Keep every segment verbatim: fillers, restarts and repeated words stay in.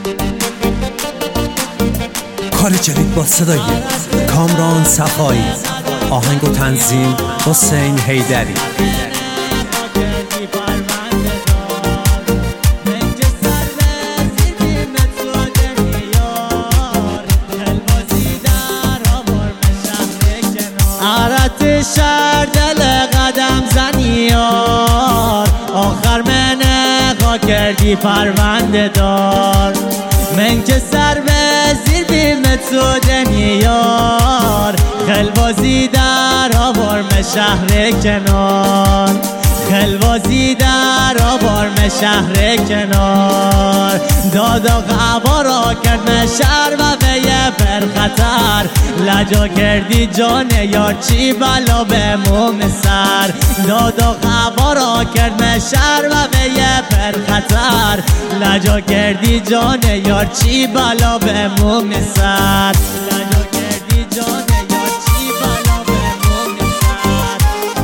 کار جدید با صدای کامران صفایی، آهنگ و تنظیم حسین حیدری. عرت شهر دل قدم زنیار، آخر منه خوا کردی پرونده دار. من که سر به زیر بیمت سودن یار، خلوازی در آورم شهر کنار، خلوازی در آورم شهر کنار. داد و غبا را کرد شهر و به یه پر خطر، لجا کردی جان یار چی بلا به موم سر. داد و غبا را کرد شهر و به یه پر خطر، لجا کردی جان یار چی بلا به موم سر. لجا کردی جان یار چی بلا به موم سر.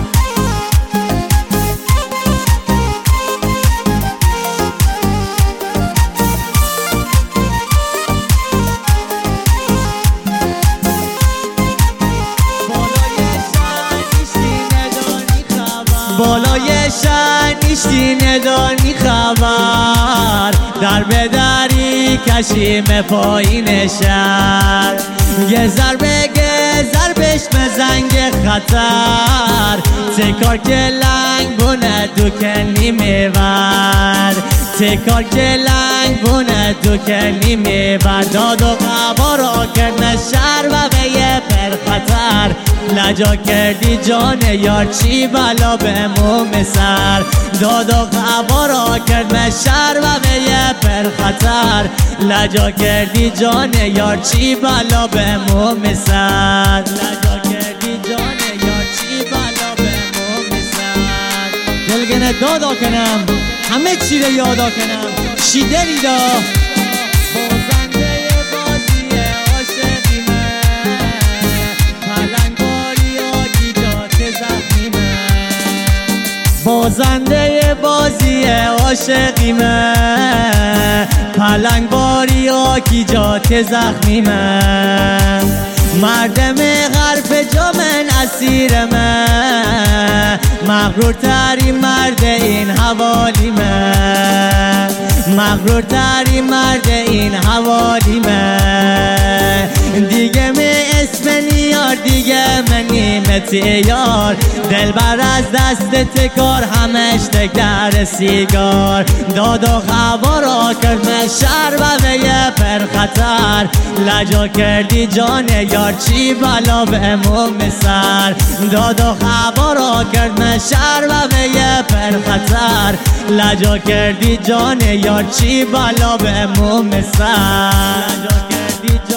بالای شهر نیستی ندانی خبر، در به دری کشیم پایین شهر. یه ضربه گه ضربش به زنگ خطر، تکار که لنگ بونه دوکنی میبر، تکار که لنگ بونه دوکنی میبر. داد و غبا را کرد شهر و به یه پر خطر، لجا کردی جان یار چی بلا به موم سر. داد و غبا را کرد شهر و به یه پر خطر، لجا کردی جان یار چی بلا به موم سر. لجا کردی جان یار چی بلا به موم سر. دلگنه دادا کنم همه چی رو یادا کنم چی دلی دا. بازنده بازی عاشقیمه، پلنگ باری ها کی جات زخمیمه. مردم غرب جا من اسیرمه، مغرور ترین مرد این حوالیمه، مغرور ترین مرد این حوالیمه. دیگه می اسم نیار دیگه من نیمت یار، دل بر از دست تکار همش تک در سیگار. داد و غبا را کرد شهر و به یه پر خطر، لجا کردی جان یار چی بلا به موم سر. داد و غبا را کرد شهر و به یه پر خطر، لجا کردی جان یار چی بلا به موم سر. لجا کردی جان